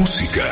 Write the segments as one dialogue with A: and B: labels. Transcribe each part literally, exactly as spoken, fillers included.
A: música.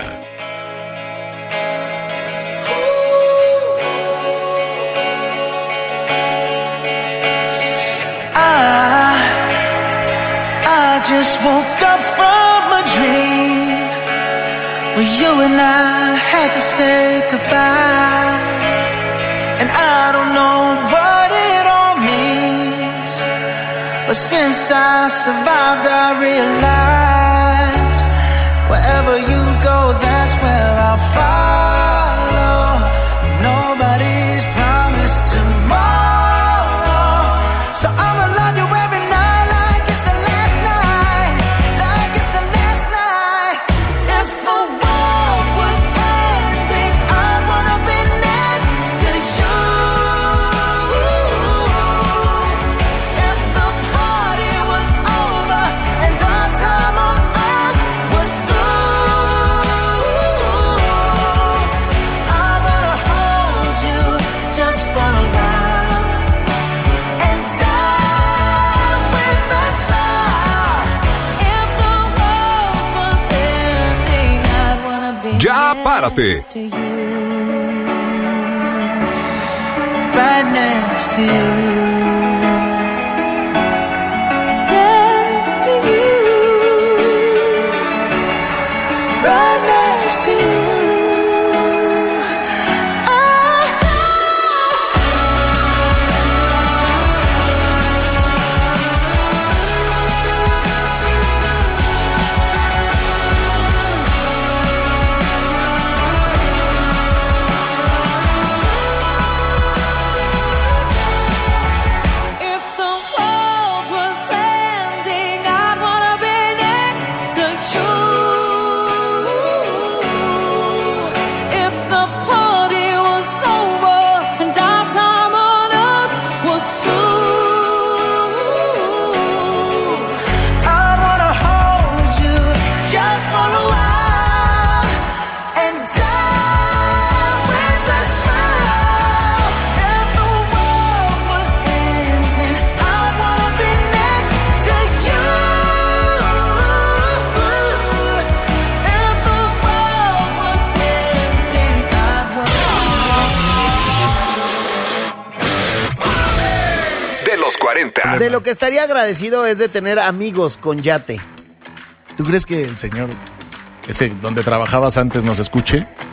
B: I, I just woke up from a dream where you and I had to say goodbye. And I don't know what it all means, but since I survived I realized wherever you go, that's where I'll follow. Nobody's promised tomorrow, so I'ma love you every night like it's the last night, like it's the last night. If the world was ending, I'd wanna be next to you. If the party was over and our time on earth was through, I wanna hold you just for a while and die with a smile. If the world was ending, I'd wanna be
A: Ya párate.
B: next to you, right next to you, next to you, right next to you. If the world was ending, I'd wanna be next to you. If the party was over and our time on earth was through, I wanna hold you just for a while and die with a smile. If the world was ending, I'd wanna be next to you. If the world was ending, I'd wanna.
A: De los cuarenta.
C: De lo que estaría agradecido es de tener amigos con yate.
D: ¿Tú crees que el señor ese donde trabajabas antes nos escuche?